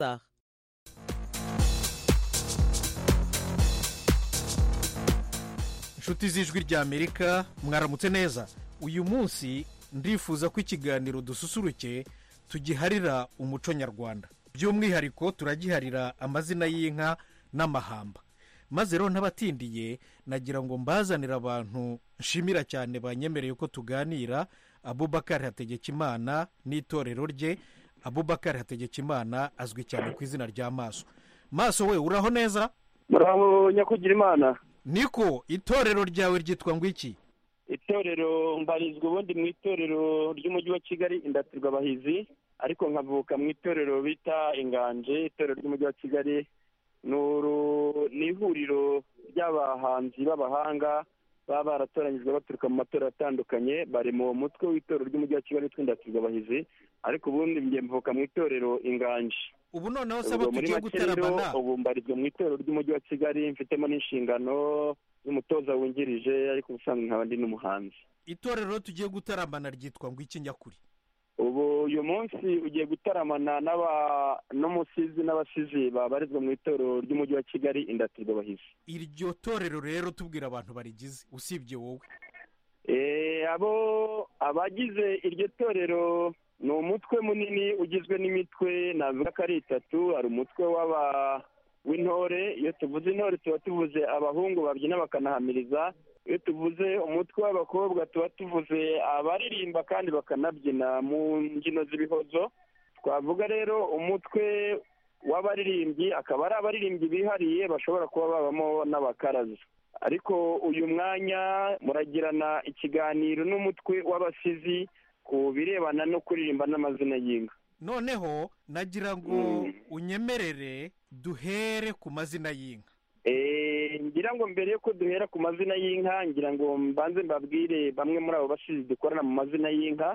inshuti z'ijwi ry'Amerika mwaramutse neza. Uyu munsi ndifuza ko ikiganiro dususuruke tugiharira umuco nyarwanda, by'umwihariko turagiharira amazina y'inka n'amahamba. Maze rero ntabatindiye nagira ngo mbazanire abantu nshimira cyane banyemereye ko tuganira. Abubakar Hategekimana n'itorero rye. Abubakar Hategekimana azwi cyane ku izina rya Maso. Maso we uraho neza? Muraho nyakugira Imana. Niko itorero ryawe ryitwa ngo iki? Itorero mbarizwa ubundi mu itorero ry'umujyi wa Kigali Indatirwa Abahizi, ariko nkavuka mu itorero bita Inganje. Itorero ry'umujyi wa Kigali ni ihuriro ry'abahanzi b'abahanga baba baratoranyijwe baturuka mu matorero atandukanye, bari mu mutwe w'itorero ry'umujyi wa Kigali Indatirwa Abahizi, ariko ubundi njye mvuka mu itorero Inganje. Ubu noneho saba tugiye gutaramana. Ubu mbarizwa mu itorero ry'umujyi wa Kigali, mfitemo n'inshingano z'umutoza wungirije, ariko ubusanzwe nkaba ndi n'umuhanzi. Itorero tugiye gutaramana ryitwa ngo iki nyakuri? Ubu uyu munsi ugiye gutaramana n'umusizi n'abasizi babarizwa mu itorero ry'umujyi wa Kigali Indatirwa Abahizi. Iryo torero rero tubwira abantu barigize usibye wowe. Abagize iryo torero ni umutwe munini ugizwe n'imitwe navuga ko ari itatu. Hari umutwe w'intore. Iyo tuvuze intore tuba tuvuze abahungu babyina bakanahamiriza. Iyo tuvuze umutwe w'abakobwa tuba tuvuze abaririmba kandi bakanabyina mu mbyino z'ibihozo. Twavuga rero umutwe w'abaririmbyi, akaba ari abaririmbyi bihariye bashobora kuba babamo n'abakaraza. Ariko uyu mwanya muragirana ikiganiro n'umutwe w'abasizi ku birebana no kuririmba n'amazina y'inka. Noneho nagira ngo unyemerere duhere ku mazina y'inka. Ngira ngo mbere yuko duhera ku mazina y'inka, ngira ngo mbanze mbabwire bamwe muri abo basizi dukorana mu mazina y'inka.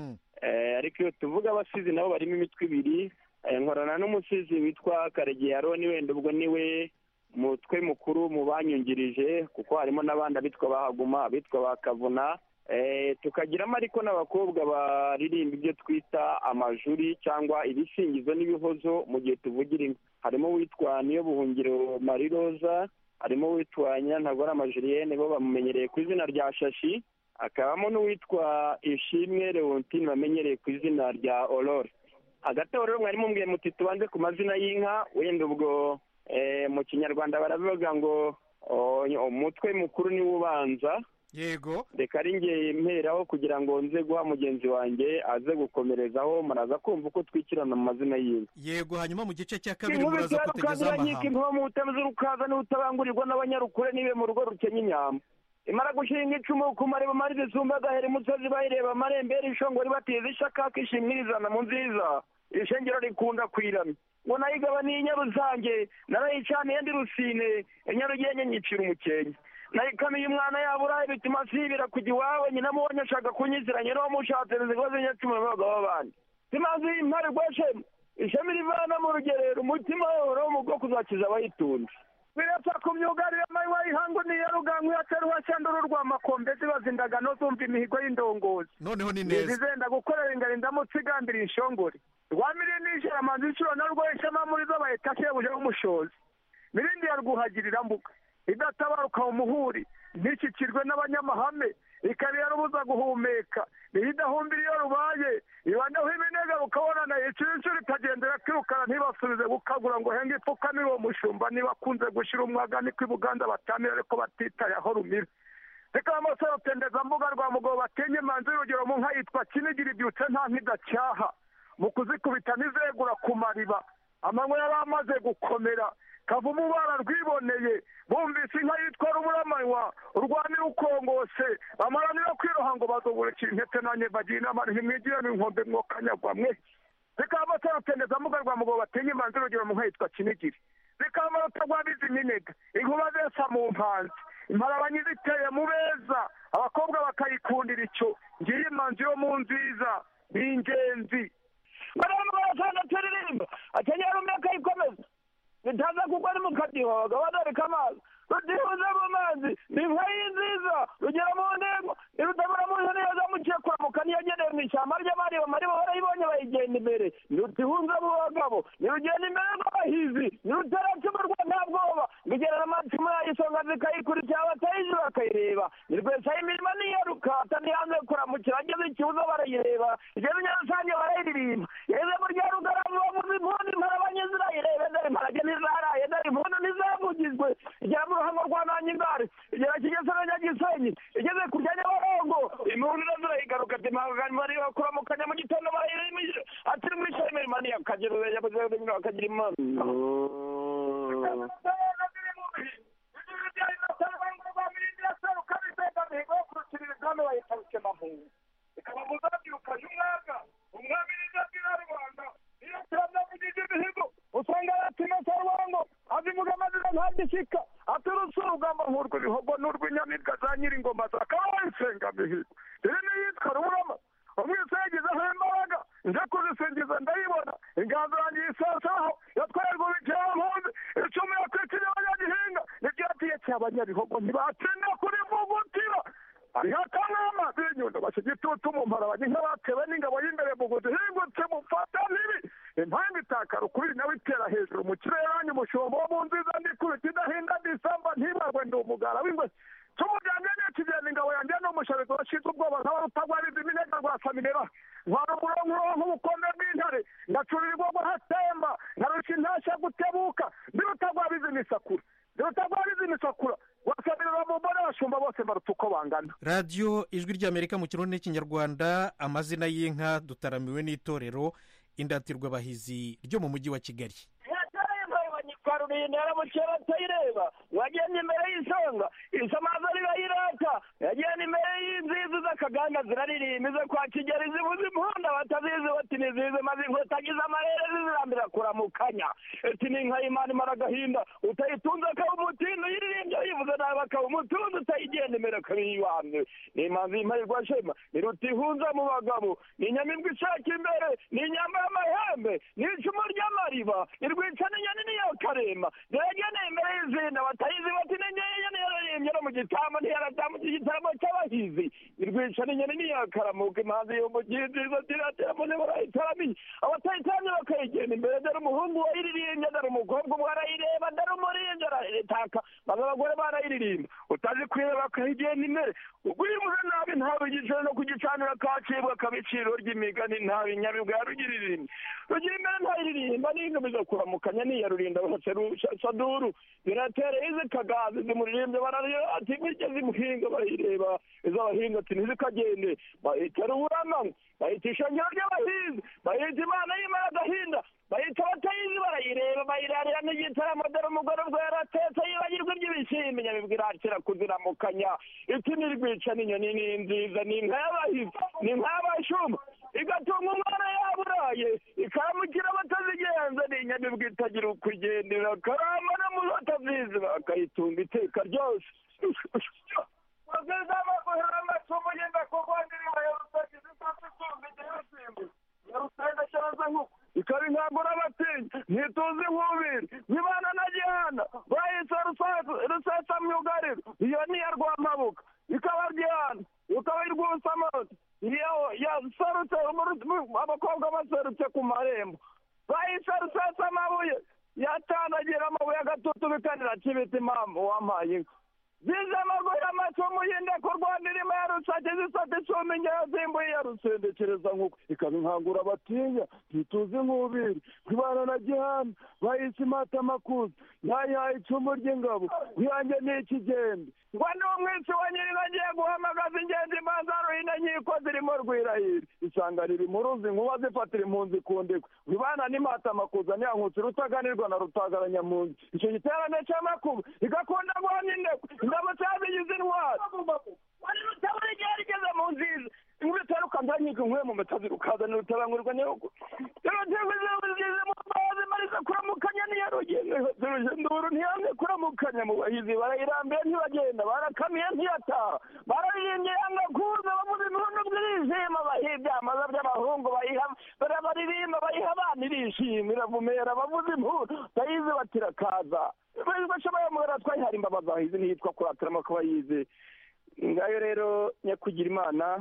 Ariko iyo tuvuga abasizi nabo barimo imitwe ibiri. Nkorana n'umusizi witwa Karegeya Aroni, wenda ubwo niwe mutwe mukuru mu banyungirije, kuko harimo n'abandi abitwa Bahaguma, abitwa Bakavuna. Tukagiramo ariko n'abakobwa baririmba ibyo twita amajuri cyangwa ibisingizo n'ibihozo mu gihe tuvugira inka. Harimo uwitwa Niyo Buhungiro Marie Roza, harimo uwitwa Nyantagora Julienne, bo bamumenyereye ku izina rya Shashi. Akabamo n'uwitwa Ishimwe Leontine bamenyereye ku izina rya Aurore. Hagati aho rero mwari mumbwiye muti tubanze ku mazina y'inka, wenda ubwo mu kinyarwanda baravuga ngo umutwe mukuru niwo ubanza. Yego. Reka ari nge mperaho kugira ngo nze guha mugenzi wanjye aze gukomerezaho, muraza kumva uko twikirana mu mazina y'inka. Yego, hanyuma mu gice cya kabiri muraza kutegezaho amahamba. Inkuba mu butabazi urukaza n'ubutabangurirwa n'abanyarukure nibe mu rugo rukenya inyamba. Imara gushinga icumu ku mareba marize zumba gahere musozi bayireba amarembera ishongori bateza ishaka kishimwirizana mu nziza. Ishengero rikunda kwiramya. Ngo nayigabaniye Inyaruzange, narayicaniye ndi Rusine, Nyarugenge nyicira umukenke. Nayikamiye umwana yabura bituma sibira kujya iwawe, nyina mubonye ashaka kunyiziranye no mushatse zigoze nyacumu n'abagabo b'abandi. Timazi impare rwashema, ishami rivana mu rugerero, umutima woro mu bwo kuzakiza abayitunze. Birapfa ku myugarire amayi wayihangu niyo rugangwe yateruwa shanduru rwa makombe zibazindaga no zumva imihigo y'indongozi. Noneho ni neza. Zizenda gukorera ingari ndamutse igambira inshongore. Rwamire n'ijana manzi inshuro narwo ishema muri zo bayitashye buje umushozi. Mirindi yarwuhagirira mbuga. Idatabaruka umuhuri, ntikikirwe n'abanyamahame, ikaba yarubuza guhumeka, nidahumbira iyo rubaye, ibandaho iminega rukabonana inshuro itagendera kwirukana ntibasubize gukagura ngo henge ipfukamire uwo mushumba niba akunze gushyira umwagani kw'ibuganda batamira ariko batitaye aho rumira. Reka amasaro tendeza mbuga rwa mugabo batenye manzi urugero mu nka yitwa Kinigira ibyutse nta nk'idacyaha, mu kuzikubita nizegura ku mariba, amanywa yari amaze gukomera. Kavumu bararwiboneye, bumvise inka yitwa Ruburamanywa, urwanira ukongose, bamaranira kwiroha ngo bazogurikira intete nanjye bagira inama ntimwigire n'inkombe mwokanyagwa mwe. Reka amatara tendeza mbuga rwa mugabo batenye manzi urugero mu nka yitwa Kinigiri. Reka amarota rwabize iminega, inkuba zesa mu mpanzi, imparabanyi ziteye mu beza, abakobwa bakayikundira icyo, ngiye imanzi yo mu nziza, ni ingenzi. Baramu barasana turirimba, akenyera umwaka yikomeza. Nitaza kugwa ni mukadiho, gabadarika amazi. Rutihuza mu mazi, ni inka y'inziza, rugera mu ntego, irutabura mu ntego yazamukiye kwamuka niyageneye mu ishyamba. ishyamba ry'amariba barayibonye bayigenda imbere ntirutihunza mu bagabo ntirugenda imbere rw'abahizi ntiruteracumurwa nta bwoba rugerera amacumu yayisonga zikayikurikira abatayiji bakayireba nirwesaho imirima niyaruka atanihanze kuramukira ageze ikibuza barayireba igeze nyarusange barayiririmba yeze mu rya rugarama bavuza impundu imparabanye zirayireba ndari imparage ntizaraye ndari impundu ntizavugizwe igera mu ruhango rwa nanyingari igera kigeze na nyagisenyi igeze ku rya nyabarongo impundu zirayigaruka ati mpagani bari bakuramukanya mu gitondo barayirima atiri muri cyo imirima niyakagira bakagira imana usanga aratima sarwango azivuga amazina ntagishyika aturutse urugamba nk'urw'ibihogo n'urw'inyamibwa za nyiringoma zakaba bayisenga mihigo iri niyo yitwa ruburama umwisengizaho imbaraga nje kuzisingiza ndayibona inganzo yanjye yisasaho yatwaye rwubikira mpunzi icumu yakwikiriye abanyagihinga nibyo yatiye cy'abanyabihogo ntibatsinda kuri mugutira hariho akanama b'inyundo bashyigitutu mu mparabanye nk'abatewe n'ingabo y'imbere mu guhingutse mufata ntibi impamvu itakara ukubiri nawe itera hejuru mu kirere yanyu umushumba wo mu nziza ndikubita idahinda ndisamba ntibarwe ndi umugara w'ingwe tumujyanye n'ikigenda ingabo yanjye n'umushabizi washize ubwoba nk'aba rutagwariza iminega rwa saminera ntwara umurongo nk'ubukombe bw'intare ngacurirwa ngo hatemba nkarusha intashya gutebuka ndirutagwariza imisakura ndirutagwariza imisakura wasamirira mu mbone abashumba bose baruta uko bangana. radiyo ijwi ry'amerika mu kirundi n'ikinyarwanda amazina y'inka dutaramiwe n'itorero indatirwabahizi ryo mu mujyi wa kigali. rurinda yaramukera atayireba wagenda imbere y'isonga isamaza rirayirata yagenda imbere y'inzizi z'akaganda ziraririmba ize kwa kigeli zivuza impundu batazizi bati nizize maze inkweto agize amarere zizirambira kuramukanya ati ni inka y'imana imara agahinda utayitunze akaba umutindi uyiririmbye yivuze nawe akaba umutunzi utayigenda imbere akaba iyiwamye ni imanzi y'imparirwa shema ni rutihunza mu bagabo ni inyamibwa ishaka imbere ni inyama y'amahembe ni icumu ry'amariba irwica n'inyoni niyo karema yageneye imbere y'izina batayizi bati n'inyoni yararimbye no mu gitambo ntiyaratambuka igitaramo cy'abahizi irwica n'inyoni niyakaramuka imanzi yo mu gihizizo tiratemo ntibarayitaramye abatayitaramye bakayigenda imbere dore umuhungu wayiririmbye dore umukobwa umwe arayireba dore umurimbye arayitaka maze abagore barayiririmba utazi kwireba bakayigenda imbere ugwimuze nabi ntawe igiciro no kugicanira kacibwa akabiciro ry'imigani ntawe inyabibwa yarugiririmye rugira imbere ntayiririmba n'intumiza kuramukanya niyarurinda bose saduru biratere izi kagazi zimuririmbye bararira ati bijye zimuhinga barayireba iz'abahinga ati ntizikagende bayita ruburama bayita ishengero ry'abahinzi bayita imana y'imana agahinda bayita abatayizi barayireba bayirarira n'igitaramo dore umugore ubwo yaratetse yibagirwa iby'ibishyimbo inyamibwa irakira kuziramukanya iti nirwica n'inyoni ni nziza ni inka y'abahizi ni inka y'abashumba igatunga umwana yaburaye ikaramukira abatazigenza ni inyamibwa itagira uko igendera karamba no mu batazizi bakayitunga iteka ryose ikaba inkangura abatinya ntituzi nkubiri nyibana na gihana bayise rusesa myugariro iyo niya rwamabuka ikaba gihana ikaba irwusamose iyo yaserutse abakobwa baserutse ku marembo bayise rusesa amabuye yatandagira amabuye agatutubikanira kibita impamvu wampaye inka zize amaguru y'amacumu y'indeko rwandirima ya rusake zisate icumi ngeyo zimbuye ya rusendekereza nk'uko ikaba inkangura batinya ntituzi nk'ubiri kwibana na gihana bayise imata amakuza yayihaye icumu ry'ingabo ntiyange n'ikigende ngo ni umwisi wa nyirina agiye guhamagaza ingenzi imanza ruhina nkiko zirimo rwirahira isanga riri mu ruzi nkuba zifatira impunzi ku ndekwe wibana n'imata amakuza ntiyankutse rutaganirwa na rutagaranyampunzi icyo giterane cy'amakuba igakunda guhamya indekwe ingabo cyabigize intwari wari rutabura igihe rigeze mu nziza ingurutera ukandanyika inkwe mu matazi rukazana rutabangurwa n'ihugu zize mu mbazi mariza kuramukanya niyarugeze nduru ntiyamye kuramukanya mu bahizi barayirambiye ntibagenda barakamiye ntiyataha bararirimbye yanga kuza bavuza impundu bw'irishima bahiha ibyamaza by'abahungu baririmba bayiha abana irishima iravumera bavuza impundu bayizi batirakaza bashoboye mubera twayihara imbabazi abahizi ntiyitwa kuratiramo ko bayizi ngayo rero nyakugira imana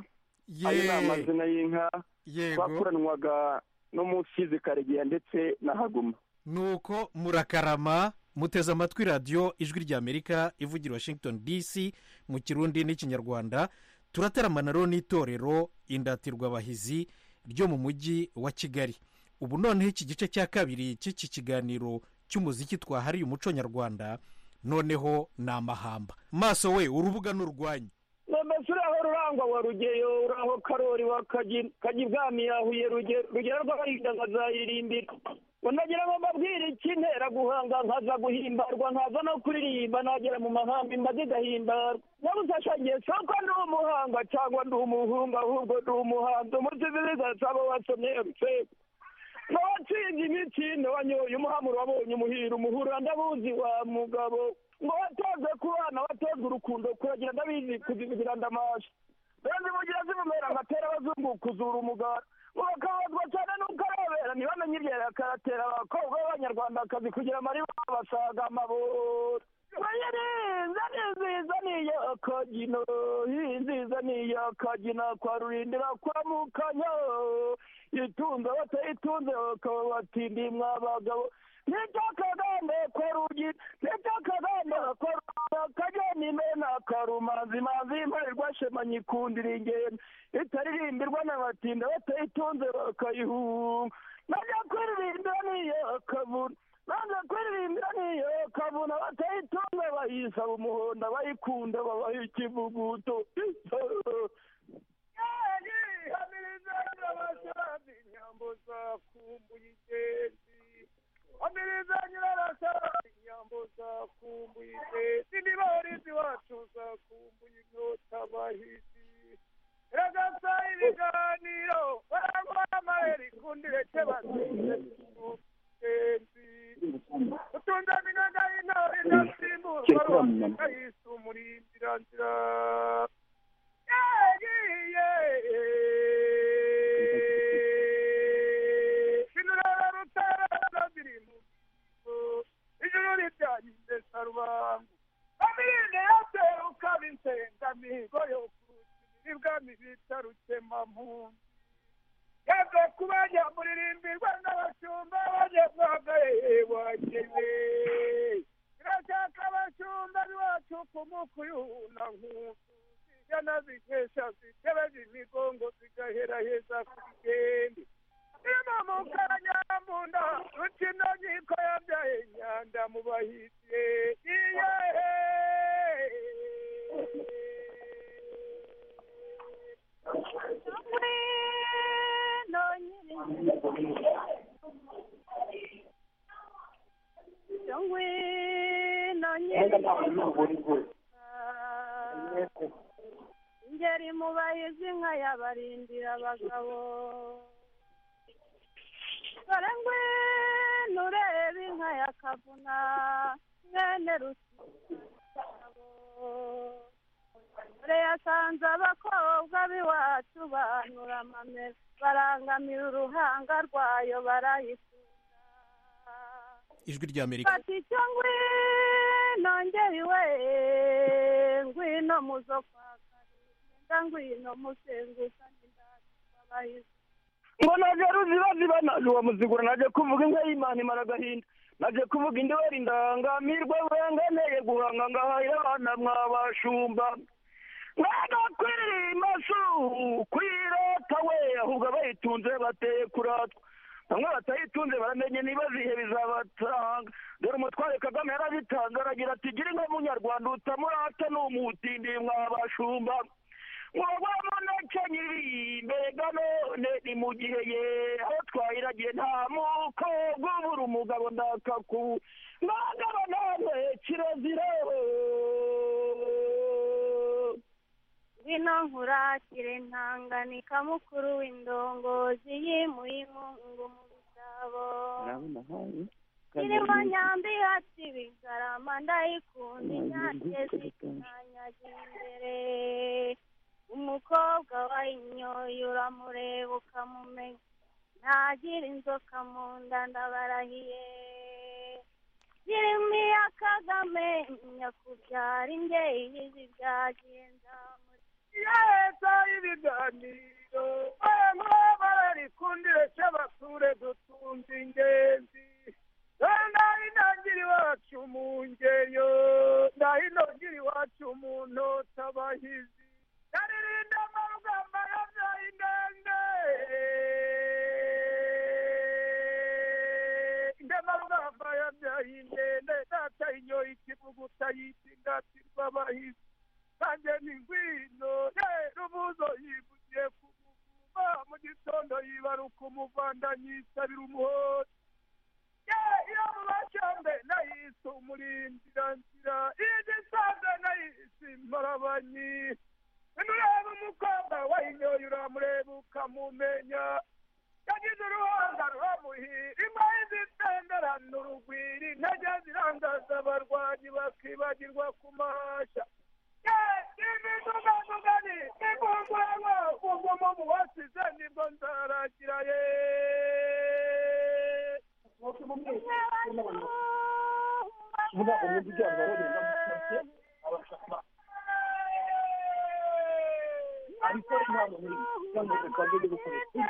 ayo ni amazina y'inka yego twakuranwaga n'umusizi Karegeya ndetse na Haguma. nuko murakarama muteze amatwi radiyo ijwi ry'Amerika ivugira Washington DC mu kirundi n'ikinyarwanda. turateramana rero n'itorero Indatirwabahizi ryo mu mujyi wa Kigali. ubu noneho iki gice cya kabiri cy'iki kiganiro cy'umuziki twahariye umuco nyarwanda noneho ni amahamba. maso we urubuga n'urwanyu. mbese uraho rurangwa wa rugeyo, uraho karori wa kajya yahuye rugero rw'abahinda nkazayirimbira. nagira ngo mbabwire ikintera guhanga nkaza guhimbarwa nkaza no kuririmba nagera mu mahamba imbaga igahimbarwa. nabuzashangiye soko ndi umuhanga cyangwa ndi umuhunga ahubwo ndi umuhanzi umusizi bigasaba wasomye rusego. n'uwatsinze imikino wanyoye umuhamuro wabonye umuhira umuhura ndabuzi wa mugabo. ngo watoze ku bana watoze urukundo kuragira ndabizi kuzivugira ndamasha. benzi mugira zimumera ngatera abazungu kuzura umugara. bakabazwa cyane n'uko arabera ntibamenye iryera akaratera abakobwa b'abanyarwandakazi kugira amariba basaga amaboro. nziza nziza niyo akagina nziza niyo akagina kwa rurindira kwa mukanya itunze batayitunze bakaba batindiye mwabagabo. nitakagande kwa rugi nitakagande kwa kajyana imena karumanzi manzi imparirwa shema nyikundira ingendo itaririmbirwa n'abatinda batayitunze bakayihunga. najya kuririmbira niyo akavuna nanze kuririmbira niyo akavuna batayitunze bayisaba umuhondo bayikunda babaha ikivuguto. hamiriza n'abasazi inyambo zakumbuye igenzi. hamiriza nyirarasazi inyambo zakumbuye igenzi. nibarizi wacu zakumbuye inkota bahizi. ragasa ibiganiro barangwa amaheri kundire kebazize igenzi. utunze minaga intore ndasimburwa rwanda yisumurindira nzira. sinurara rutara zirimu ijuru ribyagize sarubangu. amirinde yose ukaba insengamigo yo kuruta ibwami bita rukemampunzi. yaje kubajya muririmbirwa n'abashumba bajya mwagaye wagewe. irashaka abashumba biwacu kumukuyuna nkusu zijyana zikesha zitebeza imigongo zigaheraheza ku bigende. niba mu kanyambunda rukino nkiko yabyaye nyanda mu bahizi. ingeri mu bahizi nka yabarindira abagabo. dore ngwino urebe inka ya kavuna mwene rusabo. dore yasanze abakobwa b'iwacu banura amamera barangamira uruhanga rwayo barayikunda. ijwi ry'Amerika. bati icyo ngwino ngeri we ngwino muzo kwa karinda ngwino musenguka n'indabahizi. ngo naje ruzibaziba naje uwa muzigura naje kuvuga inka y'Imana imara agahinda. naje kuvuga indwara indangamirwa burenganeye guhanga ngahahira abana mwabashumba. mwagakwiririmba su kwirata we ahubwo abayitunze bateye kuratwa. bamwe batayitunze baramenye niba zihe bizabatanga. dore umutware Kagame yarabitanze aragira ati gira inka munyarwanda utamurata n'umutindi mwabashumba. mwaba munakenyiri mbega none ni mu gihe ye aho twayiragiye nta mukobwa ubura umugabo ndakaku. mwagaba namwe kirazira. ngwino nkurakire ntanganika mukuru w'indongozi yimuye inkungu mu bitabo. irimo nyambi hati bigarama ndayikunda inyagezi ikanyagira imbere. umukobwa wayinyoye uramureba ukamumenya ntagira inzoka mu nda ndabarahiye. zirimo iya Kagame nyakubyara imbyeyi zibyagiye nzamuri. yaheza ibiganiro bararikundire cy'abasure dutunze ingenzi ndahinagira iwacu mu ngeyo ndahinagira iwacu mu ntotabahizi ndaririnda amarugamba yabyaye indende ndamarugamba yabyaye indende data inyoye ikivuguta yitingatirwa abahizi nanjye ni ngwino rubuzo yivugiye ku muvuma mu gitondo yibaruka umuvandanyi yisabira umuhoro iyo mu bacambe nayise umurindiranzira igisanzwe nayise imparabanyi nureba umukobwa wayinyoye uramureba ukamumenya yagize uruhanga ruramuhira imbaye zitenderana urugwiri ntajya zirangaza abarwanyi bakibagirwa ku mahasha imidugani imunguramo ugumo mu wasize nibwo nzaragira ye ariko impamvu muri cyangwa se kandi gukoresha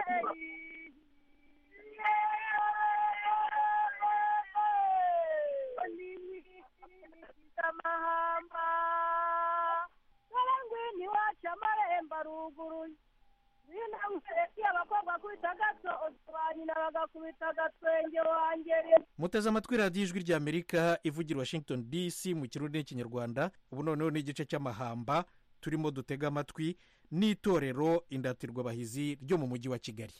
amahamba karangwini wacu amarembo aruguruye n'intamwereki abakobwa kubita gato utwanyina bagakubita agatwenge wangere. muteze amatwi radiyo ijwi ry'amerika ivugira Washington DC mu kirundi n'ikinyarwanda. ubu noneho ni igice cy'amahamba turimo dutega amatwi n'itorero indatirwabahizi ryo mu mujyi wa Kigali.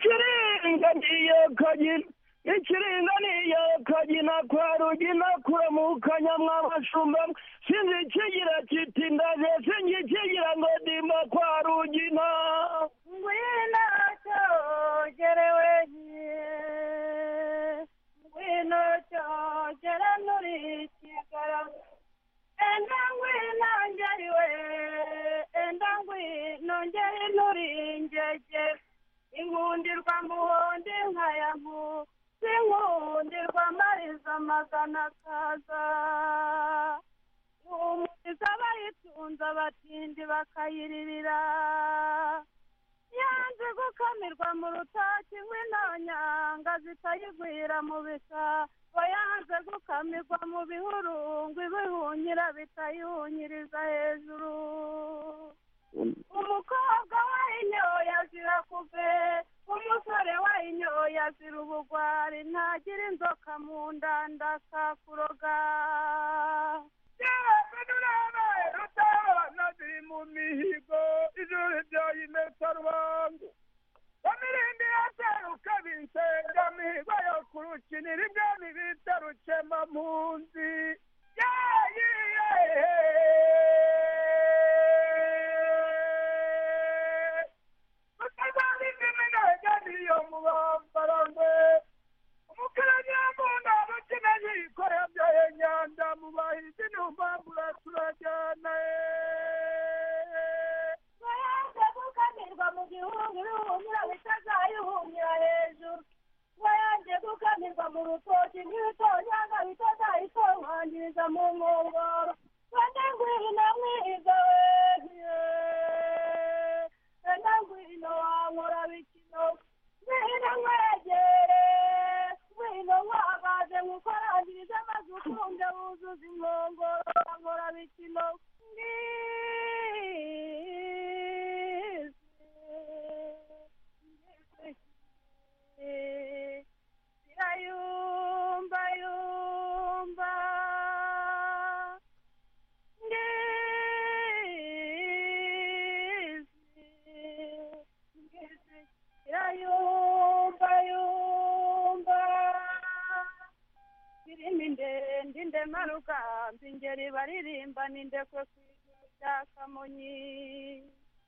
ikiringaniye kagina kwa rugina kuramukanya mwabashumba sinzi ikigira kiti ndaje sinzi ikigira ngo ndima kwa rugina ngwino cyogerewe ngwino cyogera nuri kigara enda ngwino ngeriwe enda ngwino ngeri nuri ngege inkundirwa muhondi nkayamu sinkundirwa mariza amagana kaza umukiza bayitunze abatindi bakayiririra yanze gukamirwa mu rutoki rw'intonyanga zitayigwira mu bisa ngo yanze gukamirwa mu bihurungwi bihunyira bitayihunyiriza hejuru umukobwa wayinyoye azira kuve umusore wayinyoye azira ubugwari ntagira inzoka mu nda ndakakuroga rutabana ziri mu mihigo ijuru ryayimesa rubangu bamirindi yaseruka binsenga mihigo yo kurukinira ibwami bita rukema mpunzi iyo mubambarangwe umukaranyambunda abakeneye ikora byaye nyanda mu bahizi n'umbambura turajyana bayanze gukamirwa mu gihugu iruhumira bitazayihumira hejuru bayanze gukamirwa mu rutoki n'ibitonyanga bitazayitonganyiriza mu nkongoro bane ngwino mwiga wehiye bane ngwino wankora bikino ngwino mwegere ngwino wagaze nkukorangiriza amazi ukunde wuzuza inkongoro wankora bikino irayumba yumba irayumba yumba birimo indende indemarugambi ingeri baririmba n'indekwe ku ijuru rya Kamonyi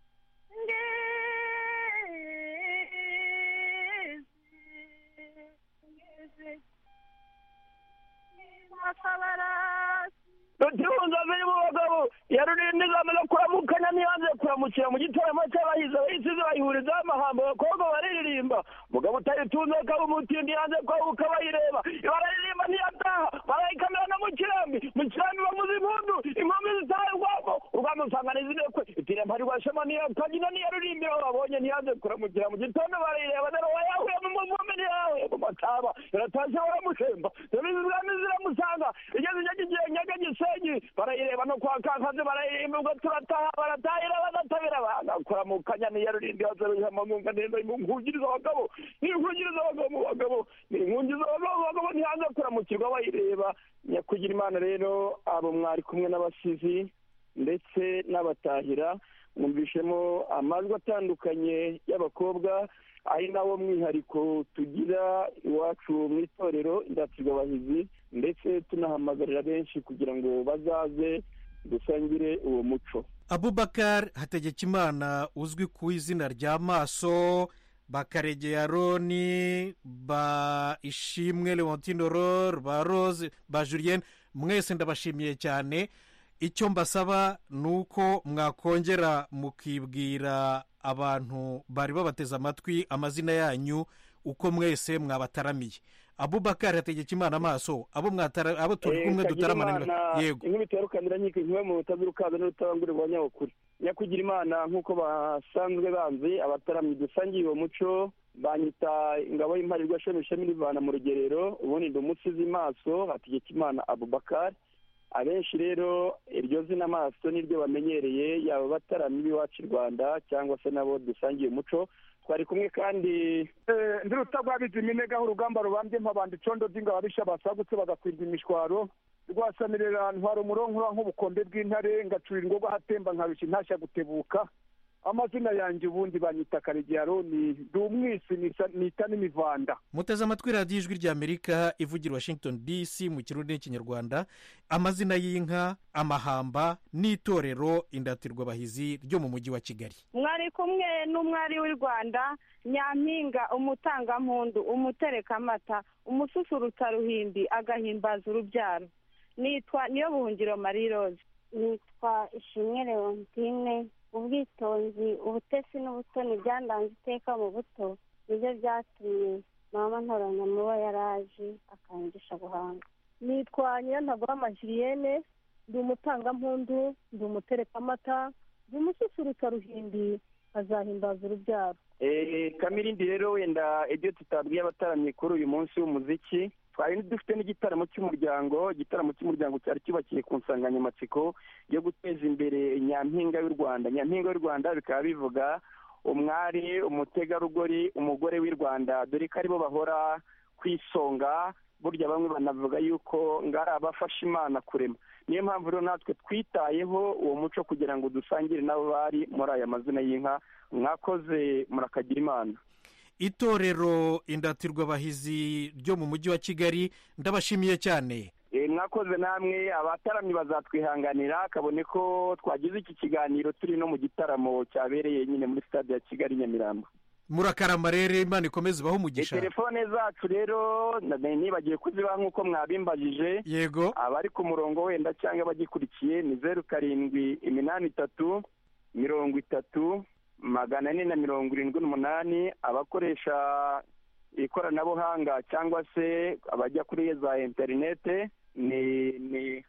rutunza ziri mu bagabo yarurindizamo no kuramukanya ntiyanze kuramukira mu gitaramo cy'abahizi abayisize bayihurizaho amahamba abakobwa bariririmba umugabo utayitunze akaba umutindi yanze kwahuka bayireba bararirimba ntiyataha barayikamira no mu kirambi bamuze impundu impamvu zitaye urwamo usanga n'izidekwe itirempa rwa shema kagina niyarurimbira babonye ntiyanze kuramukira mu gitondo barayireba rero wayahuye mu muvumeni yawe mu mataba yaratashe baramushemba zibizirami ziramusanga igeze nyaga gisenyi barayireba no kwa kankaze barayireba ubwo turataha baratahira badatabira bagakora mu kanya niyarurimbira bazabihama mu nganendo inkungiriza abagabo n'inkungiriza abagabo mu bagabo n'inkungiriza abagabo ntiyanze kuramukirwa bayireba nyakugira Imana rero abo mwari kumwe n'abasizi ndetse n'abatahira mwumvishemo amajwi atandukanye y'abakobwa ari nawo mwihariko tugira iwacu mu itorero Indatirwabahizi ndetse tunahamagarira benshi kugira ngo bazaze dusangire uwo muco. Abubakar Hategekimana uzwi ku izina rya Maso, Bakaregeya Aroni, ba Ishimwe Leontine Aurore, ba Rose, ba Julienne, mwese ndabashimiye cyane. Icyo mbasaba ni uko mwakongera mukibwira abantu bari babateze amatwi amazina yanyu uko mwese mwabataramiye. Abubakar Hategekimana Maso, abo turi kumwe dutaramanira. Yego, nk'ibiterukanira nk'iki kimwe mu butabirukaza n'utabangure rwa nyabukuru. Nyakugira Imana nk'uko basanzwe banzi abataramyi dusangiye uwo muco banyita ingabo y'imparirwa shami rivana mu rugerero, ubundi ndi umusizi Maso Hategekimana Abubakar. Abenshi rero iryo zina Maso niryo bamenyereye, yaba bataramyi b'iwacu Rwanda cyangwa se nabo dusangiye umuco. Twari kumwe kandi ndi Rutagwabizi Minega urugamba rubambye mpabandi condo z'ingabo bisha basagutse bagakwirwa imishwaro rwasamirira ntwara umuronko nk'ubukombe bw'intare ngacura ingogo hatemba nkarushya ntashya gutebuka. Amazina yanjye ubundi banyita Karegeya Aroni, ndi umwisi nita n'imivanda. Muteze amatwi radiyo Ijwi ry'Amerika ivugira Washington DC mu Kirundi n'Ikinyarwanda. Amazina y'inka, amahamba n'itorero Indatirwabahizi ryo mu mujyi wa Kigali. Mwari kumwe n'umwari w'u Rwanda, Nyampinga, umutangampundu, umuterekamata, umususurutsa ruhimbi, agahimbaza urubyaro. Nitwa Niyobuhungiro Marie Rose. Nitwa Ishimwe Leontine. Ubwitonzi, ubutesi n'ubutoni byandanze iteka mu buto nibyo byatumye mama ntoranya muba yaraje akangisha buhanga. Nitwa Nyirantagwama Julienne, ndi umutangampundu, ndi umuterekamata, ndi umususurutsa ruhimbi, azahimbaza urubyaro. Kamirindi rero wenda ibyo tutabwiye abataramye kuri uyu munsi w'umuziki, twari dufite n'igitaramo cy'umuryango. Igitaramo cy'umuryango cyari cyubakiye ku nsanganyamatsiko yo guteza imbere Nyampinga y'u Rwanda. Nyampinga y'u Rwanda bikaba bivuga umwari, umutegarugori, umugore w'i Rwanda, dore ko aribo bahora ku isonga. Burya bamwe banavuga yuko ngari abafasha Imana kurema. Niyo mpamvu rero natwe twitayeho uwo muco kugira ngo dusangire n'abo bari muri aya mazina y'inka. Mwakoze, murakagira Imana. Itorero Indatirwabahizi ryo mu mujyi wa Kigali ndabashimiye cyane. Mwakoze namwe, abataramyi bazatwihanganira kabone ko twagize iki kiganiro turi no mu gitaramo cyabereye nyine muri stade ya Kigali Nyamirambo. Murakarama rero, Imana ikomeze baho umugisha. Telefone zacu rero nibagiye kuzibaha nk'uko mwabimbajije. Yego, abari ku murongo wenda cyangwa bagikurikiye ni 0783 30 478. Abakoresha ikoranabuhanga cyangwa se abajya kuri za interinete ni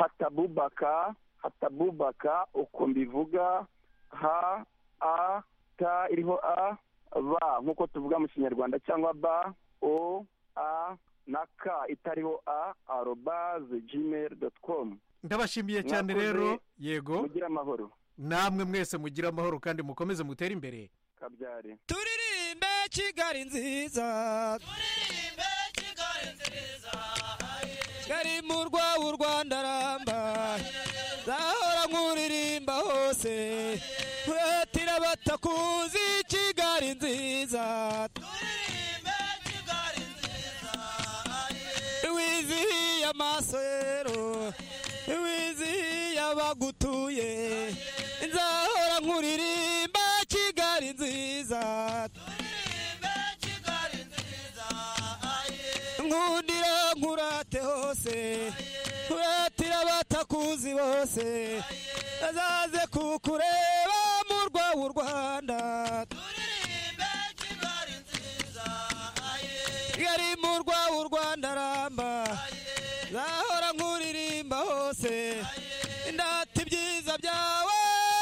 hatabubaka uko mbivuga, ha a ta iriho a ba nk'uko tuvuga mu Kinyarwanda, cyangwa ba o a na ka itariho a @gmail.com. ndabashimiye cyane rero. Yego, mugira amahoro. Namwe mwese mugira amahoro kandi mukomeze mutere imbere. Kabyare. Turirimbe Kigali nziza, turirimbe Kigali nziza, Kigali murwa w'u Rwanda ramba, zahora nkuririmba hose, kuretira batakuzi Kigali nziza, turirimbe Kigali nziza, wizihiye amaso rero, wizihiye abagutuye, nzahora nkuririmba Kigali nziza, turirimbe Kigali nziza, nkundira nkurate hose, kuretira batakuzi bose, azaze kukureba murwa w'u Rwanda, turirimbe Kigali nziza, Kigali murwa w'u Rwanda ramba, zahora nkuririmba hose, ndata ibyiza byawe bigu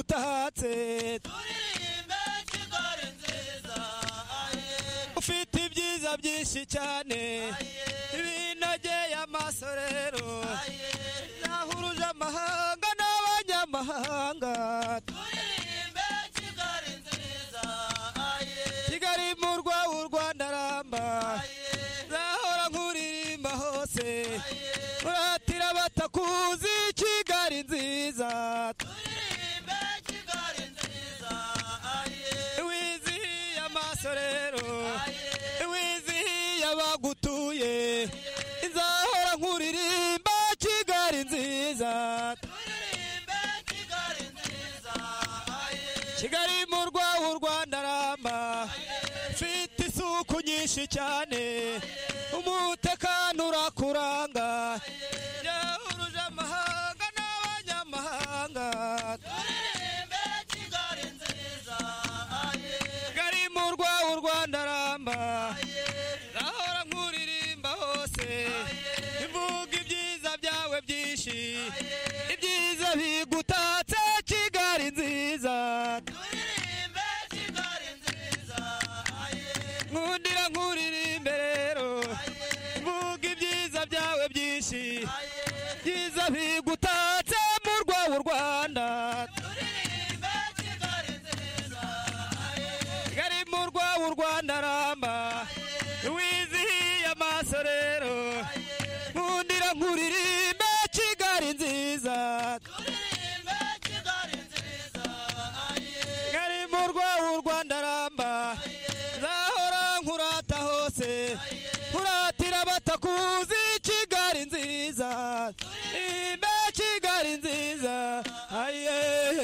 bigutatse turirimbe Kigali nziza ufite ibyiza byinshi cyane binogeye amaso rero zahuruje amahanga n'abanyamahanga turirimbe Kigali nziza Kigali murwa w'u Rwanda ramba zahora nkuririmba hose muratira batakuzi Kigali nziza turirimbe Kigali nziza wizihiye amaso rero wizihiye abagutuye nzahora nkuririmba Kigali nziza turirimbe Kigali nziza Kigali murwa w'u Rwanda ramba ufite isuku nyinshi cyane umutekano urakuranga yahuruje amahanga n'abanyamahanga turirimbe Kigali nziza Kigali murwa w'u Rwanda ramba zahora nkuririmba hose imvuga ibyiza byawe byinshi ibyiza bigutatse Kigali nziza turirimbe Kigali nziza nkundira nkuririmbe rero mvuga ibyiza byawe byinshi byiza bigutatse murwa w'u Rwanda turirimbe Kigali nziza Kigali murwa w'u Rwanda ramba wizihiye amaso rero nkundira nkuririmbe Kigali nziza turirimbe Kigali nziza Kigali murwa w'u Rwanda ramba zahora nkurata hose nkuratira batakuzi Kigali nziza imbe Kigali nziza aye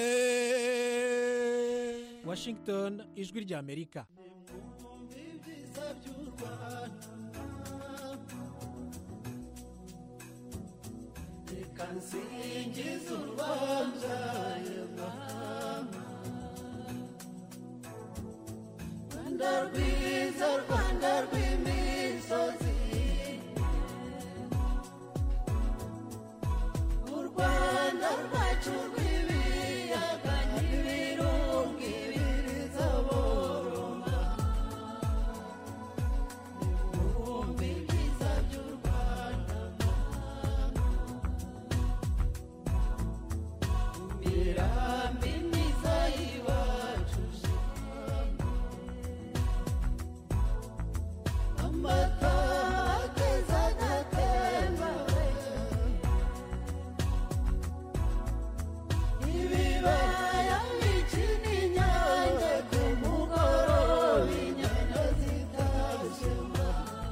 Washington ijwi ry'Amerika. Rwanda rwiza Rwanda rw'imisozi u Rwanda rwacu rw'ibiyaga n'ibirunga ibiriza boroma ibihumbi byiza by'u Rwanda imirambi myiza y'iwacu amata akeza agatemba ibibaya bikina inyange ku mugoroba inyana zitashema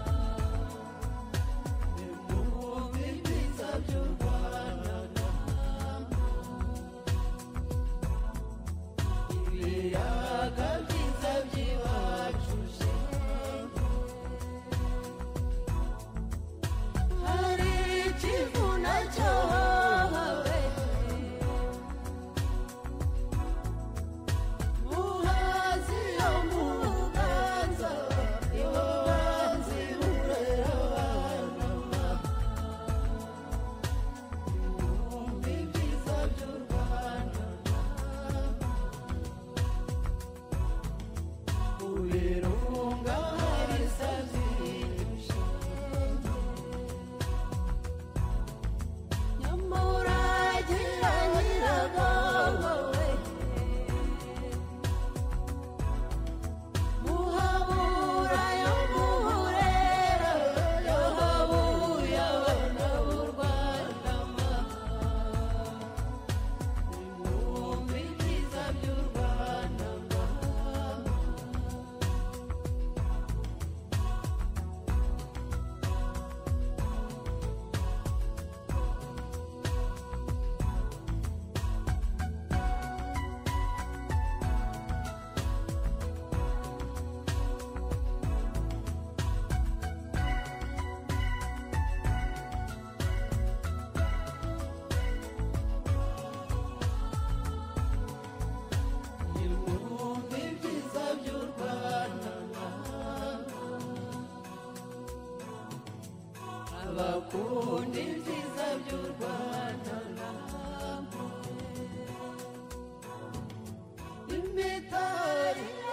ibihumbi byiza by'u Rwanda ibiyaga byiza by'iwacu hari ikivuna cyahawe muhazi yo mu buganza ibo banzi burera abana ibihumbi byiza by'u Rwanda mu birunga hari sabyinshi nyamuragira nyiragawe muhabura yo muhurera yo habuye abana b'u Rwanda ibihumbi byiza by'u Rwanda ibihumbi byiza by'u Rwanda abakunda ibyiza by'u Rwanda mitari